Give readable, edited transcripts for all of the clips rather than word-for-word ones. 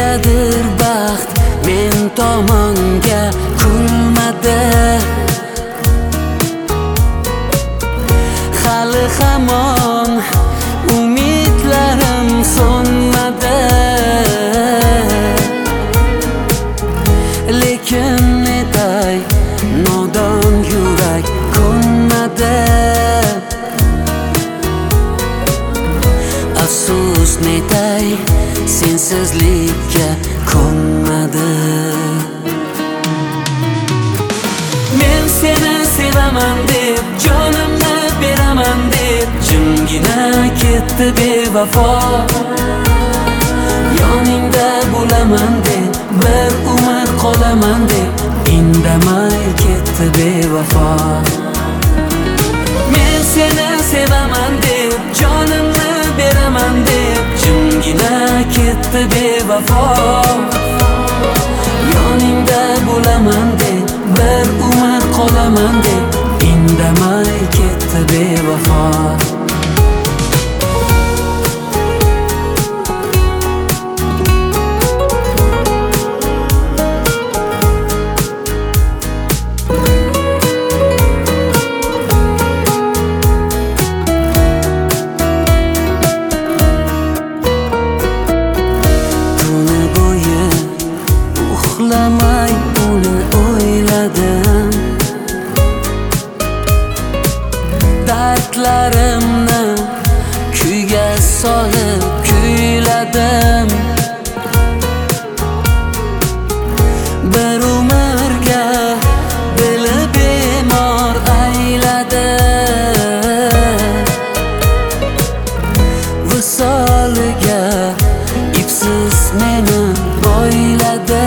Negadir baxt men tomonga kulmadi. Hali hamon umidlarim so'nmadi. Lekin netay nodon yurak ko'nmadi. Afsus netay sensizlikka ko'nmadi. Men seni sevaman deb jonimni beraman deb jimgina ketdi bevafo. Yoningda bo'laman deb bir umr qolaman deb indamay ketdi bevafo. Men seni sevaman deb jonimni beraman deb jimgina ketdi bevafo. Yoningda bo'laman deb bir umr qolaman deb indamay ketdi bevafo. Uxlamay uni o'yladim. Dardlarimni kuyga solib kuyladim. Bir umrga dili bemor ayladim. Visoliga ipsiz meni boyladi.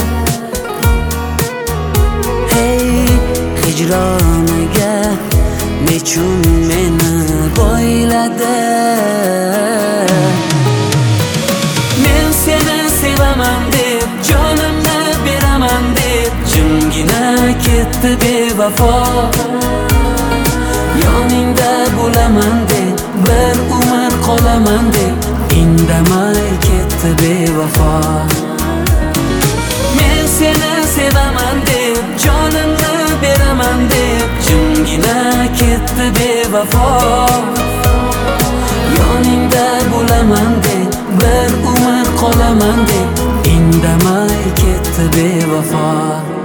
Hicroniga nechun meni boyladi. Men seni sevaman deb jonimni beraman deb jimgina ketdi bevafo. Yoningda bo'laman deb bir umr qolaman deb indamay ketdi bevafo. Men seni sevaman deb jonimni beraman deb jimgina ketdi bevafo. Yoningda bo'laman deb bir umr qolaman deb indamay ketdi bevafo.